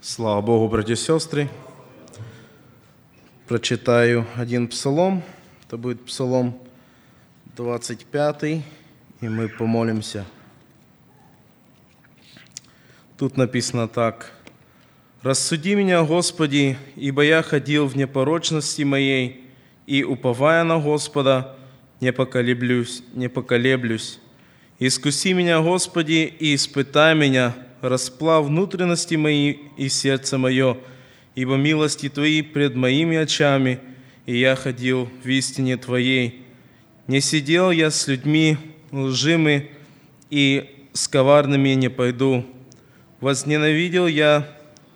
Слава Богу, братья и сестры. Прочитаю один псалом. Это будет псалом 25, и мы помолимся. Тут написано так. «Рассуди меня, Господи, ибо я ходил в непорочности моей, и, уповая на Господа, не поколеблюсь. Искуси меня, Господи, и испытай меня, расплав внутренности мои и сердце мое, ибо милости Твои пред моими очами, и я ходил в истине Твоей. Не сидел я с людьми лжими, и с коварными не пойду. Возненавидел я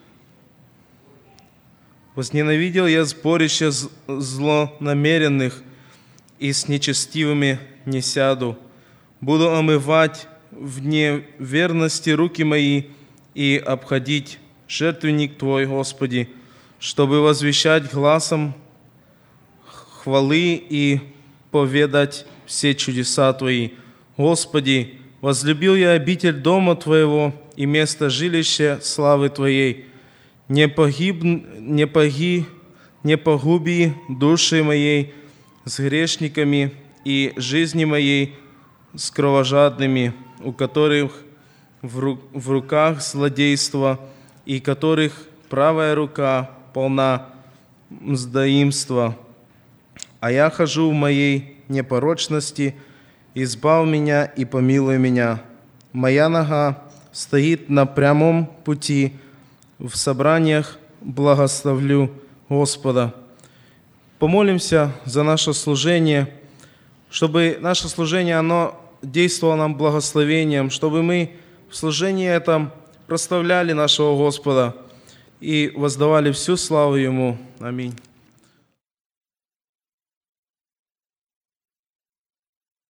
сборище злонамеренных, и с нечестивыми не сяду. Буду омывать в неверности руки мои и обходить жертвенник Твой, Господи, чтобы возвещать гласом хвалы и поведать все чудеса Твои. Господи, возлюбил я обитель дома Твоего и место жилища славы Твоей. Не погуби души моей с грешниками и жизни моей с кровожадными, у которых в руках злодейство, и которых правая рука полна мздоимства. А я хожу в моей непорочности, избав меня и помилуй меня. Моя нога стоит на прямом пути, в собраниях благословлю Господа». Помолимся за наше служение, чтобы наше служение, оно действовало нам благословением, чтобы мы в служении этом прославляли нашего Господа и воздавали всю славу Ему. Аминь.